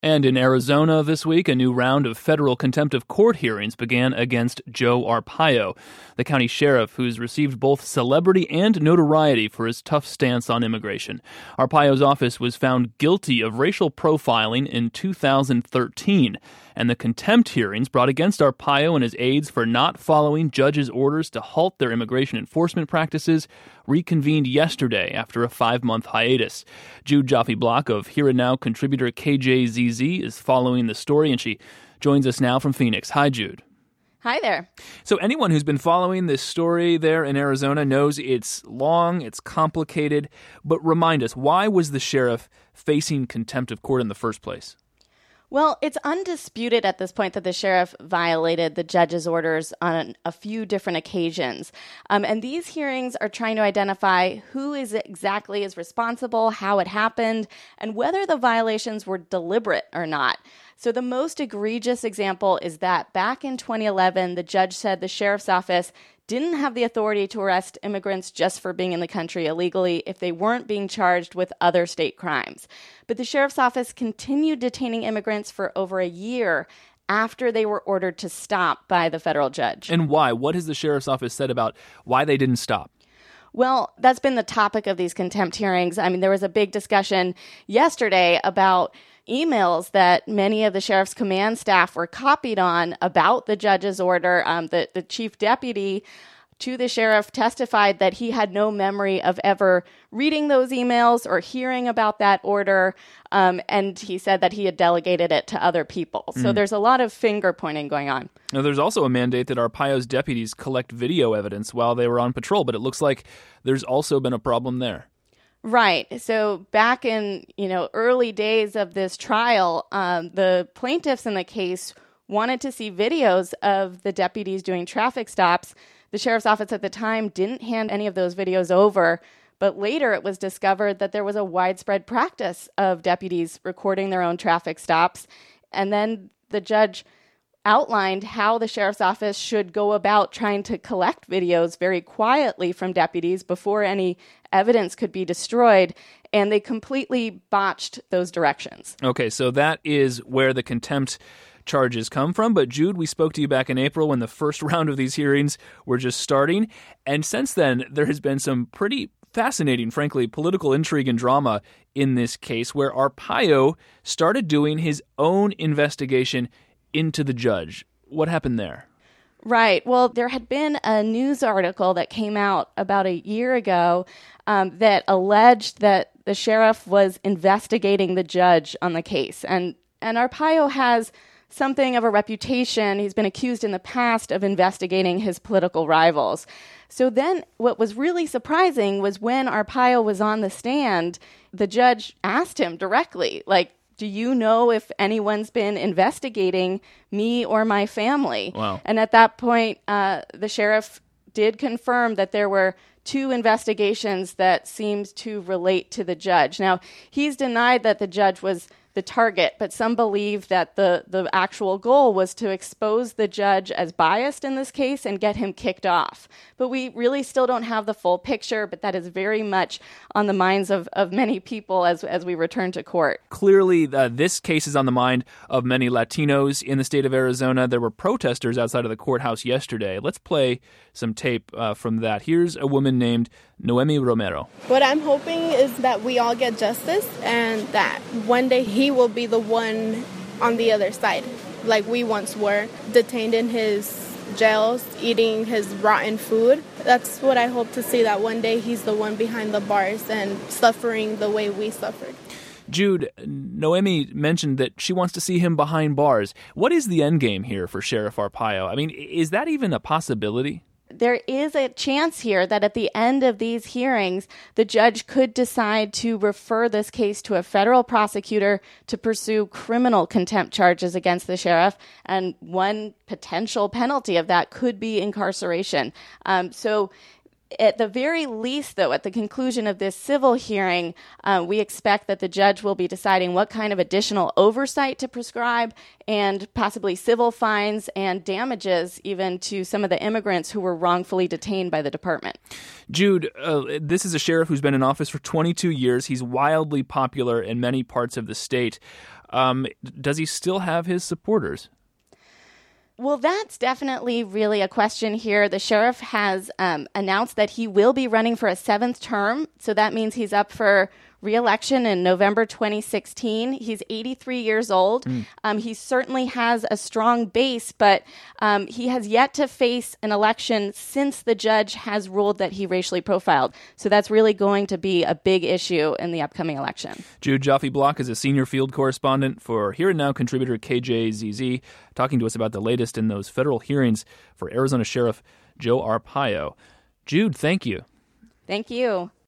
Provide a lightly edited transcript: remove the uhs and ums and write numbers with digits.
And in Arizona this week, a new round of federal contempt of court hearings began against Joe Arpaio, the county sheriff who's received both celebrity and notoriety for his tough stance on immigration. Arpaio's office was found guilty of racial profiling in 2013, and the contempt hearings brought against Arpaio and his aides for not following judges' orders to halt their immigration enforcement practices reconvened yesterday after a 5-month hiatus. Jude Joffe-Block of Here and Now contributor KJZZ is following the story, and she joins us now from Phoenix. Hi, Jude. Hi there. So anyone who's been following this story there in Arizona knows it's long, it's complicated, but remind us, why was the sheriff facing contempt of court in the first place? Well, it's undisputed at this point that the sheriff violated the judge's orders on a few different occasions. And these hearings are trying to identify who exactly is responsible, how it happened, and whether the violations were deliberate or not. So the most egregious example is that back in 2011, the judge said the sheriff's office didn't have the authority to arrest immigrants just for being in the country illegally if they weren't being charged with other state crimes. But the sheriff's office continued detaining immigrants for over a year after they were ordered to stop by the federal judge. And why? What has the sheriff's office said about why they didn't stop? Well, that's been the topic of these contempt hearings. I mean, there was a big discussion yesterday about emails that many of the sheriff's command staff were copied on about the judge's order. The chief deputy to the sheriff testified that he had no memory of ever reading those emails or hearing about that order, and he said that he had delegated it to other people. So there's a lot of finger-pointing going on. Now, there's also a mandate that Arpaio's deputies collect video evidence while they were on patrol, but it looks like there's also been a problem there. Right. So back in, early days of this trial, the plaintiffs in the case wanted to see videos of the deputies doing traffic stops. The sheriff's office at the time didn't hand any of those videos over, but later it was discovered that there was a widespread practice of deputies recording their own traffic stops. And then the judge outlined how the sheriff's office should go about trying to collect videos very quietly from deputies before any evidence could be destroyed, and they completely botched those directions. Okay, so that is where the contempt charges come from. But Jude, we spoke to you back in April when the first round of these hearings were just starting, and since then there has been some pretty fascinating, frankly, political intrigue and drama in this case where Arpaio started doing his own investigation into the judge. What happened there? Right. Well, there had been a news article that came out about a year ago that alleged that the sheriff was investigating the judge on the case. And Arpaio has something of a reputation. He's been accused in the past of investigating his political rivals. So then what was really surprising was when Arpaio was on the stand, the judge asked him directly, do you know if anyone's been investigating me or my family? Wow. And at that point, the sheriff did confirm that there were 2 investigations that seemed to relate to the judge. Now, he's denied that the judge was the target, but some believe that the actual goal was to expose the judge as biased in this case and get him kicked off. But we really still don't have the full picture, but that is very much on the minds of many people as we return to court. Clearly, this case is on the mind of many Latinos in the state of Arizona. There were protesters outside of the courthouse yesterday. Let's play some tape from that. Here's a woman named Noemi Romero. What I'm hoping is that we all get justice and that one day he will be the one on the other side, like we once were, detained in his jails, eating his rotten food. That's what I hope to see, that one day he's the one behind the bars and suffering the way we suffered. Jude, Noemi mentioned that she wants to see him behind bars. What is the end game here for Sheriff Arpaio? I mean, is that even a possibility? There is a chance here that at the end of these hearings, the judge could decide to refer this case to a federal prosecutor to pursue criminal contempt charges against the sheriff. And one potential penalty of that could be incarceration. So at the very least, though, at the conclusion of this civil hearing, we expect that the judge will be deciding what kind of additional oversight to prescribe and possibly civil fines and damages even to some of the immigrants who were wrongfully detained by the department. Jude, this is a sheriff who's been in office for 22 years. He's wildly popular in many parts of the state. Does he still have his supporters? Well, that's definitely really a question here. The sheriff has announced that he will be running for a 7th term. So that means he's up for re-election in November 2016. He's 83 years old. He certainly has a strong base, but he has yet to face an election since the judge has ruled that he racially profiled. So that's really going to be a big issue in the upcoming election. Jude Joffe-Block is a senior field correspondent for Here and Now contributor KJZZ, talking to us about the latest in those federal hearings for Arizona Sheriff Joe Arpaio. Jude, thank you. Thank you.